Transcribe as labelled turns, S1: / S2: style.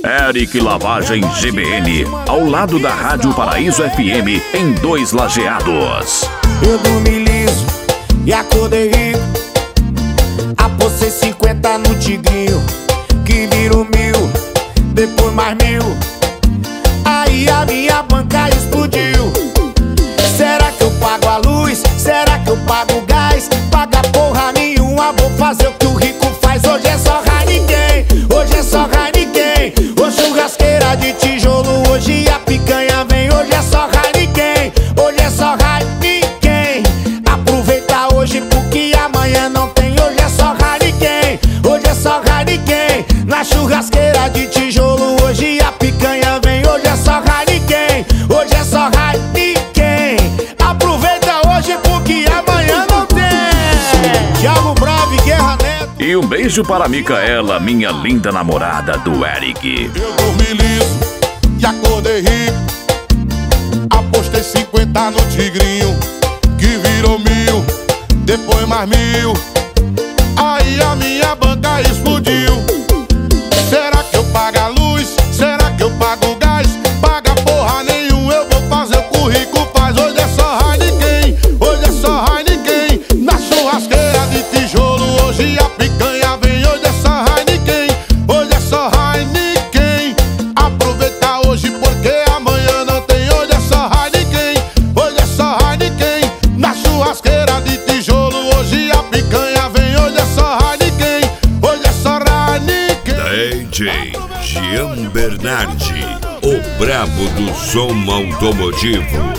S1: Eric Lavagem GBN, ao lado da Rádio Paraíso FM, em 2 Lajeados.
S2: Eu dormi liso e acordei rico. Apostei 50 no tigrinho, que virou 1000, depois mais 1000. Aí a minha banca explodiu. Será que eu pago a luz? Será que eu pago o gás? Paga porra nenhuma, vou fazer o que o rico faz. Hoje é só Heineken, hoje é só Heineken. Hoje churrasqueira de tijolo, hoje a picanha vem. Hoje é só Heineken, hoje é só Heineken. Aproveita hoje porque amanhã não tem. Hoje é só Heineken, hoje é só Heineken. Na churrasqueira de tijolo, hoje a picanha vem. Hoje é só Heineken, hoje é só Heineken. Aproveita hoje porque amanhã não tem. Thiago Bravo e Guerra Neto.
S1: E um beijo para a Micaela, minha linda namorada do Eric.
S3: Eu dormi liso e acordei rico. Apostei 50 no tigrinho, que virou 1000, depois mais 1000. Aí a minha banca explodiu. Será que eu pago a luz? Será que eu pago o gás? Paga porra nenhum, eu vou fazer o que o rico faz. Hoje é só Heineken, hoje é só Heineken. Na churrasqueira de tijolo, hoje a picanha vem. Hoje é só Heineken, hoje é só Heineken. Aproveita hoje porque amanhã não tem. Hoje é só Heineken, hoje é só Heineken. Na churrasqueira de tijolo, hoje a picanha vem. Hoje é só Heineken, hoje é só Heineken.
S4: DJ Gian Bernardi, o brabo do som automotivo.